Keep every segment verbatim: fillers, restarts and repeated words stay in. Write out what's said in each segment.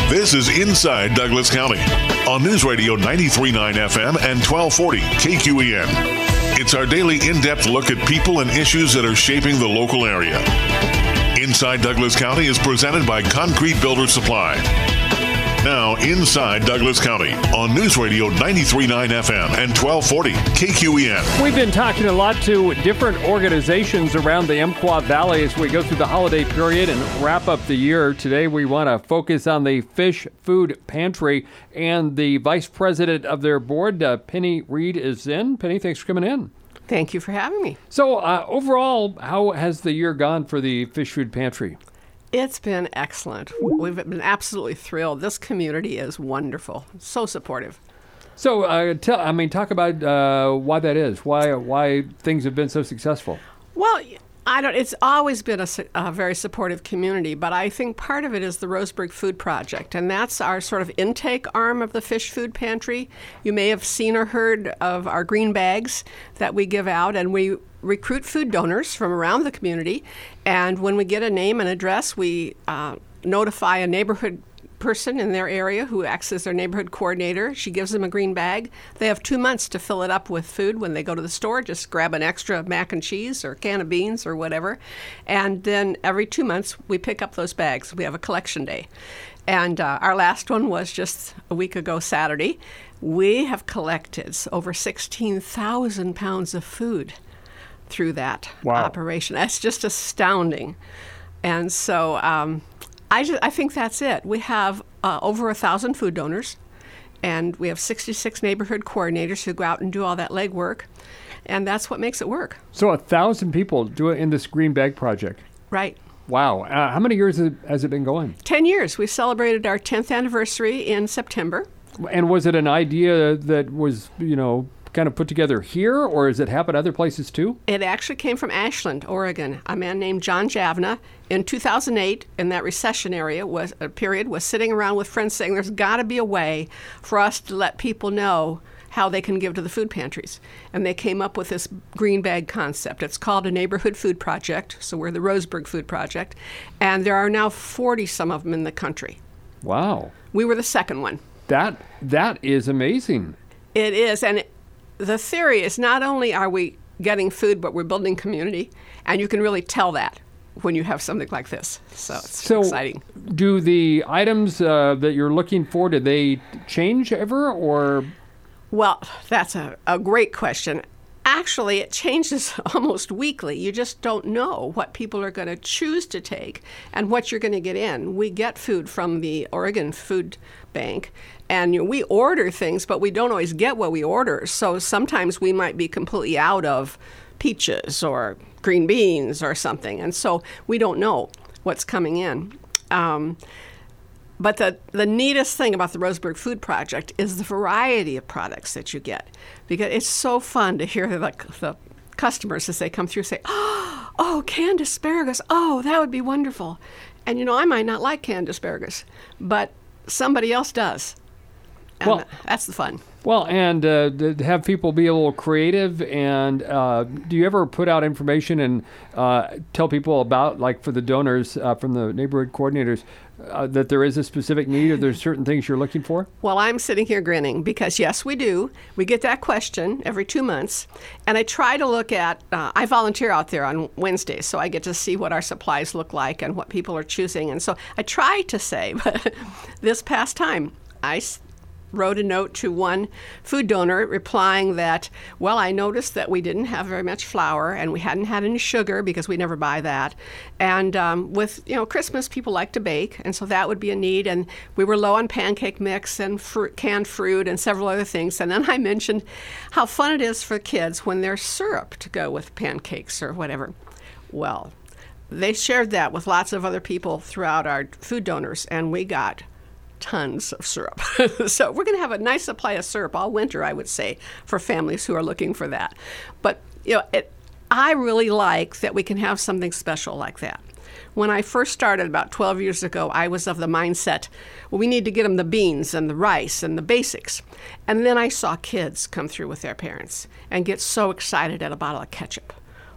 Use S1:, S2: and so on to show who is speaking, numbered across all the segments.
S1: This is Inside Douglas County on News Radio ninety-three point nine F M and twelve forty K Q E N. It's our daily in-depth look at people and issues that are shaping the local area. Inside Douglas County is presented by Concrete Builder Supply. Now, Inside Douglas County on News Radio ninety-three point nine F M and twelve forty K Q E N.
S2: We've been talking a lot to different organizations around the Umpqua Valley as we go through the holiday period and wrap up the year. Today, we want to focus on the Fish Food Pantry, and the vice president of their board, uh, Penny Reed, is in. Penny, thanks for coming in.
S3: Thank you for having me.
S2: So, uh, overall, how has the year gone for the Fish Food Pantry?
S3: It's been excellent. We've been absolutely thrilled. This community is wonderful. So supportive.
S2: So, uh, tell, I mean, talk about uh, why that is. Why why things have been so successful.
S3: Well, I don't. It's always been a, a very supportive community, but I think part of it is the Roseburg Food Project, and that's our sort of intake arm of the Fish Food Pantry. You may have seen or heard of our green bags that we give out, and we recruit food donors from around the community, and when we get a name and address, we uh, notify a neighborhood person in their area who acts as their neighborhood coordinator. She gives them a green bag. They have two months to fill it up with food. When they go to the store, just grab an extra mac and cheese or can of beans or whatever, and then every two months we pick up those bags. We have a collection day, and uh, our last one was just a week ago Saturday. We have collected over sixteen thousand pounds of food through that
S2: wow.
S3: operation. That's just astounding. And so um, I, just, I think that's it. We have uh, over a thousand food donors, and we have sixty-six neighborhood coordinators who go out and do all that legwork, and that's what makes it work.
S2: So a thousand people do it in this green bag project.
S3: Right.
S2: Wow. Uh, how many years has it, has it been going?
S3: Ten years. We celebrated our tenth anniversary in September.
S2: And was it an idea that was, you know, kind of put together here, or has it happened other places too?
S3: It actually came from Ashland, Oregon. A man named John Javna in two thousand eight, in that recession area, was a period, was sitting around with friends saying there's got to be a way for us to let people know how they can give to the food pantries. And they came up with this green bag concept. It's called a neighborhood food project, so we're the Roseburg Food Project, and there are now forty some of them in the country.
S2: Wow.
S3: We were the second one.
S2: That That is amazing.
S3: It is, and it, the theory is not only are we getting food, but we're building community, and you can really tell that when you have something like this. So it's
S2: so
S3: exciting.
S2: Do the items uh, that you're looking for, do they change ever, or?
S3: Well, that's a, a great question. Actually, it changes almost weekly. You just don't know what people are going to choose to take and what you're going to get in. We get food from the Oregon Food Bank, and you know, we order things, but we don't always get what we order. So sometimes we might be completely out of peaches or green beans or something, and so we don't know what's coming in. Um, But the, the neatest thing about the Roseburg Food Project is the variety of products that you get. Because it's so fun to hear the, the customers as they come through say, oh, canned asparagus, oh, that would be wonderful. And, you know, I might not like canned asparagus, but somebody else does. And
S2: well,
S3: that's the fun.
S2: Well, and uh, to have people be a little creative, and uh, do you ever put out information and uh, tell people about, like for the donors uh, from the neighborhood coordinators, uh, that there is a specific need or there's certain things you're looking for?
S3: Well, I'm sitting here grinning because, yes, we do. We get that question every two months. And I try to look at, uh, I volunteer out there on Wednesdays, so I get to see what our supplies look like and what people are choosing. And so I try to say, but this past time, I wrote a note to one food donor replying that, well, I noticed that we didn't have very much flour and we hadn't had any sugar because we never buy that. And um, with, you know, Christmas, people like to bake, and so that would be a need. And we were low on pancake mix and fruit, canned fruit and several other things. And then I mentioned how fun it is for kids when there's syrup to go with pancakes or whatever. Well, they shared that with lots of other people throughout our food donors, and we got tons of syrup. So we're going to have a nice supply of syrup all winter, I would say, for families who are looking for that. But you know, it, I really like that we can have something special like that. When I first started about twelve years ago, I was of the mindset, well, we need to get them the beans and the rice and the basics. And then I saw kids come through with their parents and get so excited at a bottle of ketchup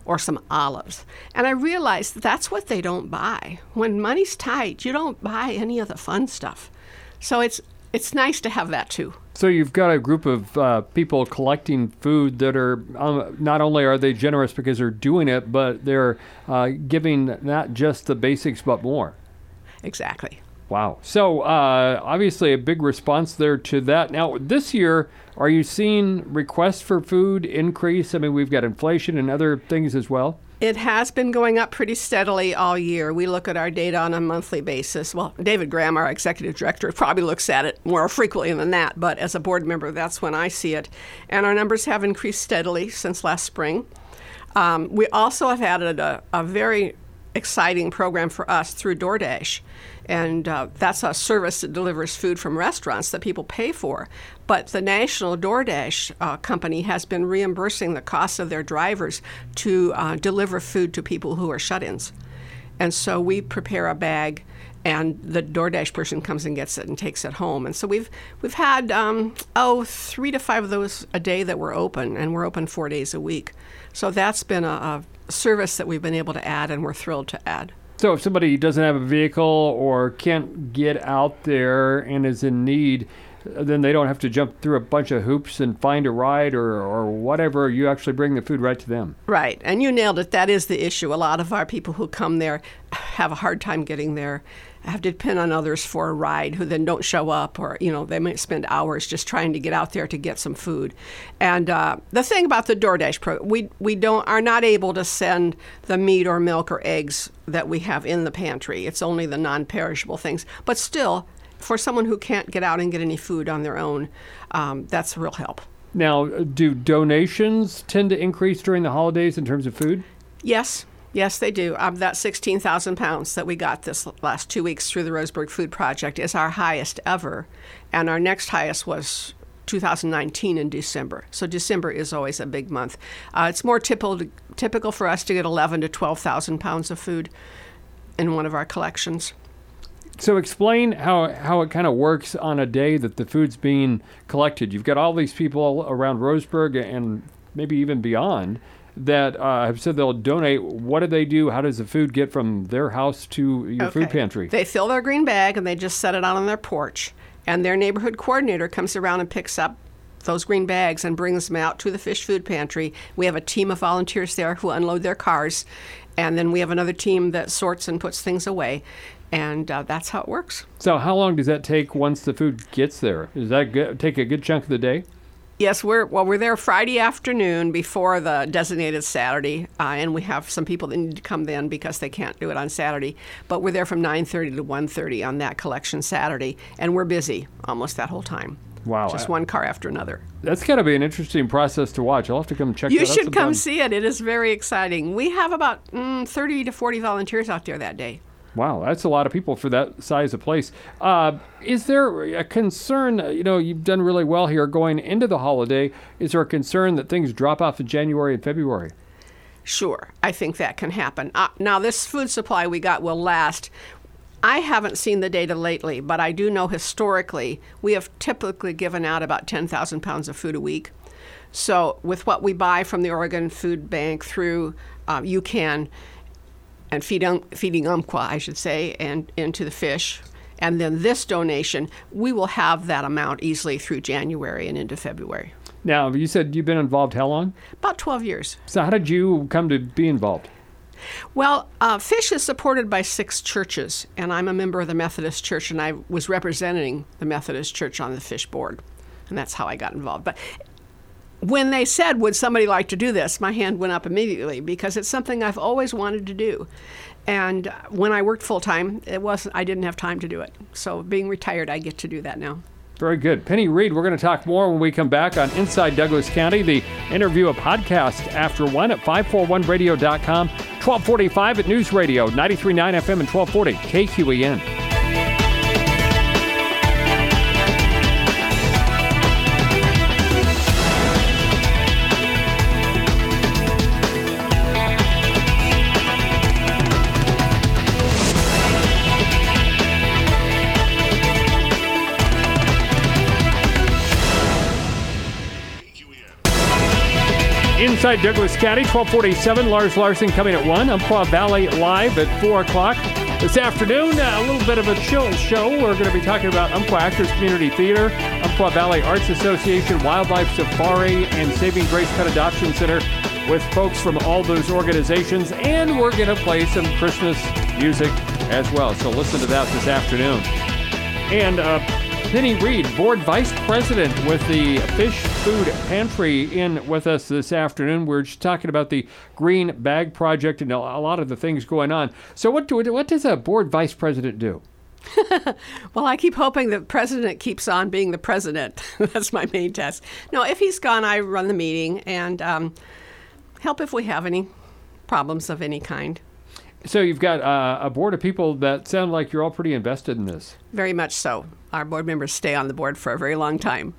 S3: or some olives. And I realized that that's what they don't buy. When money's tight, you don't buy any of the fun stuff. So it's it's nice to have that too.
S2: So you've got a group of uh, people collecting food that are, um, not only are they generous because they're doing it, but they're uh, giving not just the basics, but more.
S3: Exactly.
S2: Wow. So uh, obviously a big response there to that. Now, this year, are you seeing requests for food increase? I mean, we've got inflation and other things as well.
S3: It has been going up pretty steadily all year. We look at our data on a monthly basis. Well, David Graham, our executive director, probably looks at it more frequently than that, but as a board member, that's when I see it. And our numbers have increased steadily since last spring. Um, we also have added a, a very exciting program for us through DoorDash. And uh, that's a service that delivers food from restaurants that people pay for. But the national DoorDash uh, company has been reimbursing the cost of their drivers to uh, deliver food to people who are shut-ins. And so we prepare a bag, and the DoorDash person comes and gets it and takes it home. And so we've we've had, um, oh, three to five of those a day that we're open, and we're open four days a week. So that's been a, a service that we've been able to add, and we're thrilled to add.
S2: So if somebody doesn't have a vehicle or can't get out there and is in need, then they don't have to jump through a bunch of hoops and find a ride or, or whatever. You actually bring the food right to them.
S3: Right. And you nailed it. That is the issue. A lot of our people who come there have a hard time getting there, have to depend on others for a ride who then don't show up, or, you know, they might spend hours just trying to get out there to get some food. And uh, the thing about the DoorDash program, we we don't are not able to send the meat or milk or eggs that we have in the pantry. It's only the non-perishable things. But still, for someone who can't get out and get any food on their own, um, that's a real help.
S2: Now, do donations tend to increase during the holidays in terms of food?
S3: Yes. Yes, they do. Um, that sixteen thousand pounds that we got this last two weeks through the Roseburg Food Project is our highest ever. And our next highest was two thousand nineteen in December. So December is always a big month. Uh, it's more typical, typical for us to get eleven to twelve thousand pounds of food in one of our collections.
S2: So explain how, how it kind of works on a day that the food's being collected. You've got all these people around Roseburg and maybe even beyond that uh, have said they'll donate. What do they do? How does the food get from their house to your
S3: okay.
S2: food pantry?
S3: They fill their green bag and they just set it out on their porch. And their neighborhood coordinator comes around and picks up those green bags and brings them out to the fish food pantry. We have a team of volunteers there who unload their cars. And then we have another team that sorts and puts things away. And uh, that's how it works.
S2: So how long does that take once the food gets there? Does that get, take a good chunk of the day?
S3: Yes, we're well. We're there Friday afternoon before the designated Saturday, uh, and we have some people that need to come then because they can't do it on Saturday. But we're there from nine thirty to one thirty on that collection Saturday, and we're busy almost that whole time.
S2: Wow!
S3: Just one car after another.
S2: That's got to be an interesting process to watch. I'll have to come check.
S3: You
S2: that out
S3: should
S2: sometime.
S3: come see it. It is very exciting. We have about mm, thirty to forty volunteers out there that day.
S2: Wow, that's a lot of people for that size of place. Uh, is there a concern, you know, you've done really well here going into the holiday. Is there a concern that things drop off in January and February?
S3: Sure, I think that can happen. Uh, now, this food supply we got will last. I haven't seen the data lately, but I do know historically we have typically given out about ten thousand pounds of food a week. So with what we buy from the Oregon Food Bank through uh, UCAN, and feed um, feeding Umpqua, I should say, and into the fish. And then this donation, we will have that amount easily through January and into February.
S2: Now, you said you've been involved how long?
S3: About twelve years.
S2: So how did you come to be involved?
S3: Well, uh, Fish is supported by six churches, and I'm a member of the Methodist Church, and I was representing the Methodist Church on the Fish board, and that's how I got involved. But when they said, would somebody like to do this, my hand went up immediately because it's something I've always wanted to do. And when I worked full-time, it wasn't, I didn't have time to do it. So being retired, I get to do that now.
S2: Very good. Penny Reed, we're going to talk more when we come back on Inside Douglas County. The interview, a podcast after one at five forty-one radio dot com, twelve forty-five at News Radio, ninety-three point nine F M and twelve forty K Q E N. Inside Douglas County, twelve forty-seven. Lars Larson coming at one. Umpqua Valley Live at four o'clock. This afternoon, uh, a little bit of a chill show. We're going to be talking about Umpqua Actors Community Theater, Umpqua Valley Arts Association, Wildlife Safari, and Saving Grace Pet Adoption Center with folks from all those organizations. And we're going to play some Christmas music as well. So listen to that this afternoon. And uh, Penny Reed, Board Vice President with the Fish Food Pantry, in with us this afternoon. We're just talking about the Green Bag Project and a lot of the things going on. So what do what does a Board Vice President do?
S3: Well, I keep hoping the president keeps on being the president. That's my main task. No, if he's gone, I run the meeting and um, help if we have any problems of any kind.
S2: So you've got uh, a board of people that sound like you're all pretty invested in this.
S3: Very much so. Our board members stay on the board for a very long time.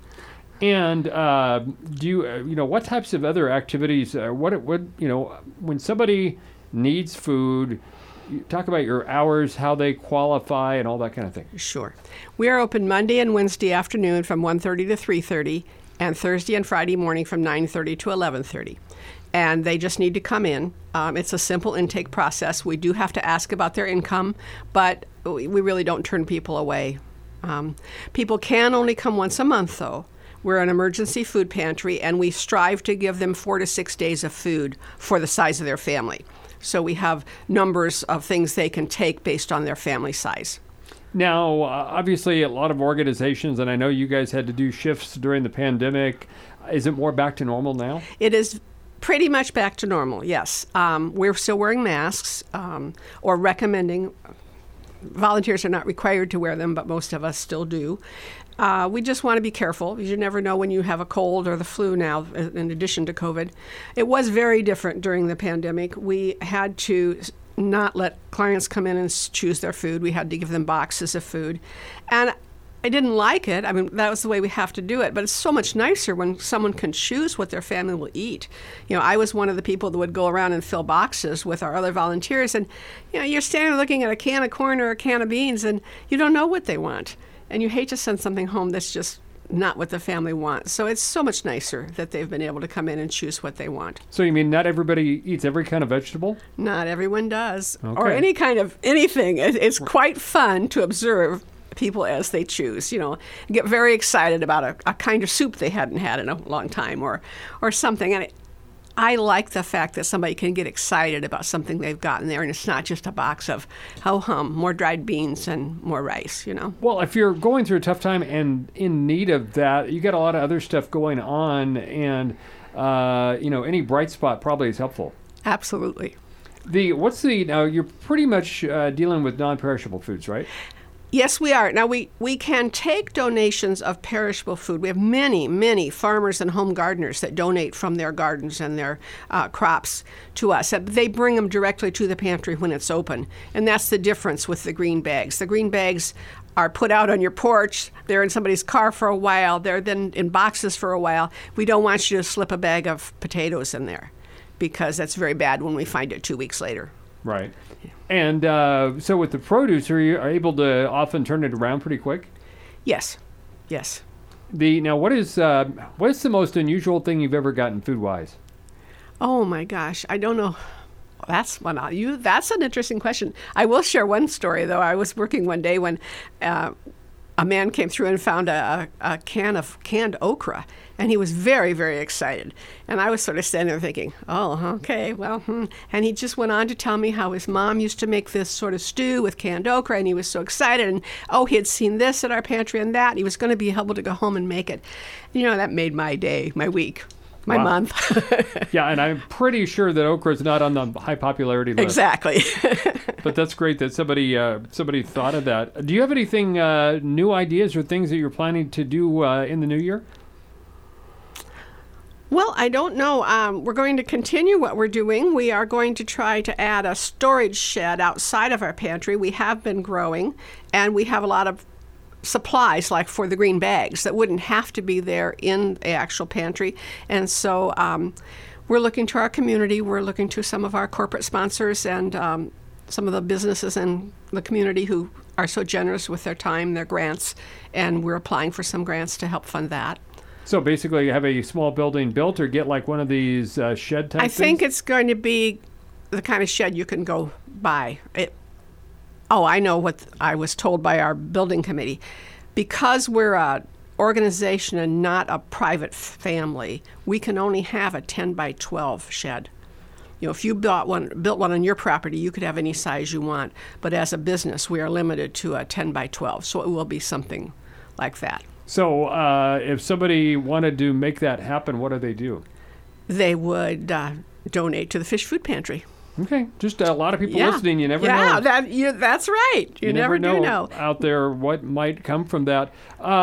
S2: And uh, do you, uh, you know, what types of other activities? Uh, what, what, you know, when somebody needs food, you talk about your hours, how they qualify, and all that kind of thing.
S3: Sure. We are open Monday and Wednesday afternoon from one thirty to three thirty, and Thursday and Friday morning from nine thirty to eleven thirty. And they just need to come in. Um, it's a simple intake process. We do have to ask about their income, but we really don't turn people away. Um, people can only come once a month, though. We're an emergency food pantry, and we strive to give them four to six days of food for the size of their family. So we have numbers of things they can take based on their family size.
S2: Now, uh, obviously, a lot of organizations, and I know you guys had to do shifts during the pandemic. Is it more back to normal now?
S3: It is pretty much back to normal, yes. Um, we're still wearing masks um, or recommending. Volunteers are not required to wear them, but most of us still do. Uh, we just want to be careful because you never know when you have a cold or the flu now, in addition to COVID. It was very different during the pandemic. We had to not let clients come in and choose their food. We had to give them boxes of food. And I didn't like it. I mean, that was the way we have to do it. But it's so much nicer when someone can choose what their family will eat. You know, I was one of the people that would go around and fill boxes with our other volunteers. And, you know, you're standing looking at a can of corn or a can of beans, and you don't know what they want. And you hate to send something home that's just not what the family wants. So it's so much nicer that they've been able to come in and choose what they want.
S2: So you mean not everybody eats every kind of vegetable?
S3: Not everyone does.
S2: Okay.
S3: Or any kind of anything. It's quite fun to observe people as they choose, you know, get very excited about a, a kind of soup they hadn't had in a long time or or something. And it, I like the fact that somebody can get excited about something they've gotten there, and it's not just a box of ho-hum, more dried beans and more rice, you know.
S2: Well, if you're going through a tough time and in need of that, you got a lot of other stuff going on, and, uh, you know, any bright spot probably is helpful.
S3: Absolutely.
S2: The what's the, now you're pretty much uh, dealing with non-perishable foods, right?
S3: Yes, we are. Now, we, we can take donations of perishable food. We have many, many farmers and home gardeners that donate from their gardens and their uh, crops to us. They bring them directly to the pantry when it's open, and that's the difference with the green bags. The green bags are put out on your porch. They're in somebody's car for a while. They're then in boxes for a while. We don't want you to slip a bag of potatoes in there because that's very bad when we find it two weeks later.
S2: Right. And uh, so with the produce, are you are able to often turn it around pretty quick?
S3: Yes. Yes.
S2: The now, what is uh, what is the most unusual thing you've ever gotten food-wise?
S3: Oh my gosh, I don't know. That's one. You. That's an interesting question. I will share one story though. I was working one day when uh, a man came through and found a, a can of canned okra. And he was very, very excited. And I was sort of standing there thinking, oh, okay, well, hmm. And he just went on to tell me how his mom used to make this sort of stew with canned okra, and he was so excited. And, oh, he had seen this at our pantry and that. And he was going to be able to go home and make it. You know, that made my day, my week, my wow. month.
S2: Yeah, and I'm pretty sure that okra is not on the high popularity list.
S3: Exactly.
S2: But that's great that somebody uh, somebody thought of that. Do you have anything, uh, new ideas or things that you're planning to do uh, in the new year?
S3: Well, I don't know. Um, we're going to continue what we're doing. We are going to try to add a storage shed outside of our pantry. We have been growing, and we have a lot of supplies, like for the green bags, that wouldn't have to be there in the actual pantry. And so um, we're looking to our community. We're looking to some of our corporate sponsors and um, some of the businesses in the community who are so generous with their time, their grants, and we're applying for some grants to help fund that.
S2: So basically, have a small building built, or get like one of these uh, shed type
S3: I
S2: things?
S3: think it's going to be the kind of shed you can go buy. It, oh, I know what I was told by our building committee. Because we're a organization and not a private family, we can only have a ten by twelve shed. You know, if you bought one, built one on your property, you could have any size you want. But as a business, we are limited to a ten by twelve, so it will be something like that.
S2: So uh, if somebody wanted to make that happen, what do they do?
S3: They would uh, donate to the Fish Food Pantry.
S2: Okay, just a lot of people
S3: Yeah.
S2: listening. You never
S3: yeah,
S2: know.
S3: that, you, that's right. You,
S2: You
S3: never,
S2: never
S3: do know.
S2: out there what might come from that.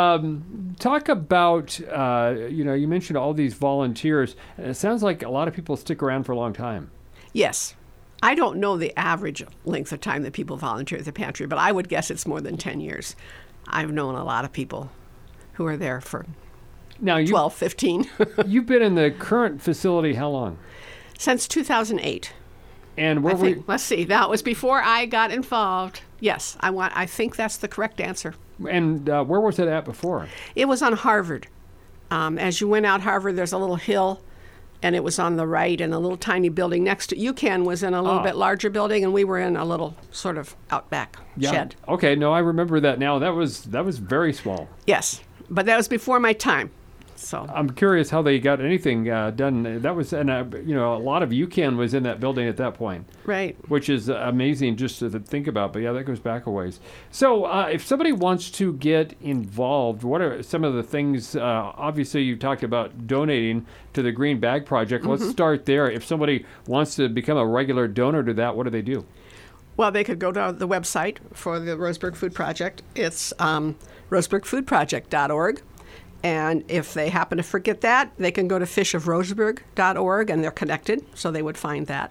S2: Um, talk about, uh, you know, you mentioned all these volunteers. And it sounds like a lot of people stick around for a long time.
S3: Yes. I don't know the average length of time that people volunteer at the pantry, but I would guess it's more than ten years. I've known a lot of people who are there for
S2: Now, you,
S3: twelve, fifteen.
S2: you've been in the current facility how long?
S3: Since two thousand eight.
S2: And where
S3: I
S2: were
S3: think,
S2: you,
S3: let's see, that was before I got involved. Yes, I want. I think that's the correct answer.
S2: and uh, where was it at before?
S3: It was on Harvard. Um, as you went out Harvard, there's a little hill, and it was on the right, and a little tiny building next to UCAN was in a little
S2: Oh.
S3: bit larger building, and we were in a little sort of outback shed.
S2: Okay, no, I remember that now. That was that was very small.
S3: Yes, but that was before my time. So
S2: I'm curious how they got anything uh, done. That was, and uh, you know, a lot of UCAN was in that building at that point,
S3: right.
S2: which is amazing just to think about. But yeah, that goes back a ways. So uh, if somebody wants to get involved, what are some of the things? Uh, obviously, you talked about donating to the Green Bag Project. Let's
S3: Mm-hmm.
S2: start there. If somebody wants to become a regular donor to that, what do they do?
S3: Well, they could go to the website for the Roseburg Food Project. It's um, roseburg food project dot org. And if they happen to forget that, they can go to fish of roseburg dot org, and they're connected, so they would find that.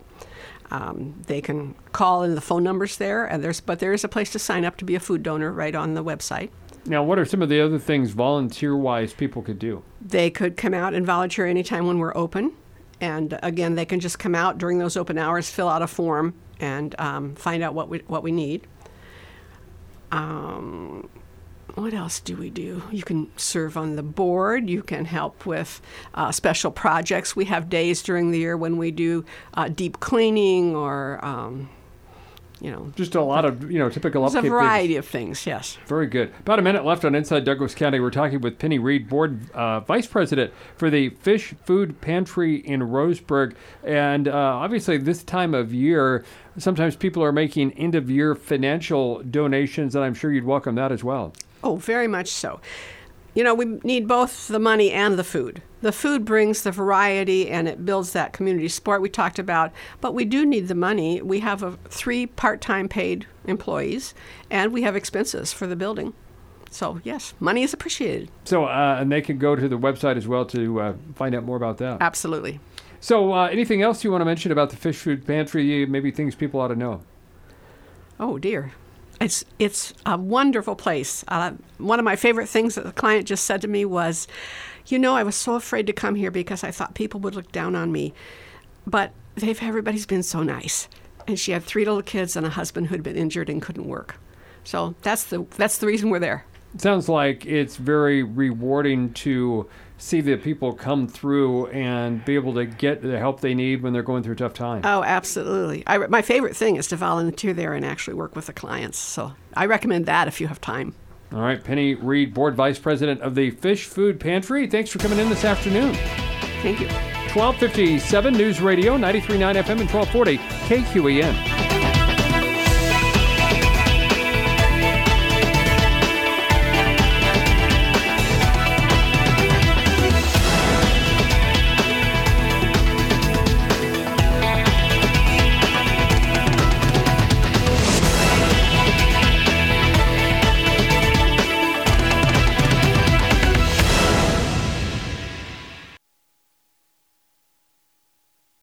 S3: Um, they can call in the phone numbers there, and there's but there is a place to sign up to be a food donor right on the website.
S2: Now, what are some of the other things volunteer-wise people could do?
S3: They could come out and volunteer anytime when we're open. And again, they can just come out during those open hours, fill out a form, and um, find out what we what we need. Um, what else do we do? You can serve on the board. You can help with uh, special projects. We have days during the year when we do uh, deep cleaning or, um, you know,
S2: Just a lot of, you know, typical
S3: there's a
S2: upkeep things.
S3: variety of things, yes.
S2: Very good. About a minute left on Inside Douglas County. We're talking with Penny Reed, Board uh, Vice President for the Fish Food Pantry in Roseburg. And uh, obviously this time of year, sometimes people are making end-of-year financial donations, and I'm sure you'd welcome that as well.
S3: Oh, very much so. You know, we need both the money and the food. The food brings the variety and it builds that community support we talked about, but we do need the money. We have a, three part-time paid employees, and we have expenses for the building. So, yes, money is appreciated.
S2: So, uh, and they can go to the website as well to uh, find out more about that.
S3: Absolutely.
S2: So, uh, anything else you want to mention about the Fish Food Pantry, maybe things people ought to know?
S3: Oh, dear. It's it's a wonderful place. Uh, one of my favorite things that the client just said to me was, you know, I was so afraid to come here because I thought people would look down on me. But they've everybody's been so nice. And she had three little kids and a husband who'd been injured and couldn't work. So that's the that's the reason we're there.
S2: It sounds like it's very rewarding to see the people come through and be able to get the help they need when they're going through a tough time.
S3: Oh, absolutely. I, my favorite thing is to volunteer there and actually work with the clients. So I recommend that if you have time.
S2: All right, Penny Reed, Board Vice President of the Fish Food Pantry. Thanks for coming in this afternoon.
S3: Thank you.
S2: twelve fifty-seven News Radio, ninety-three point nine F M and twelve forty K Q E N.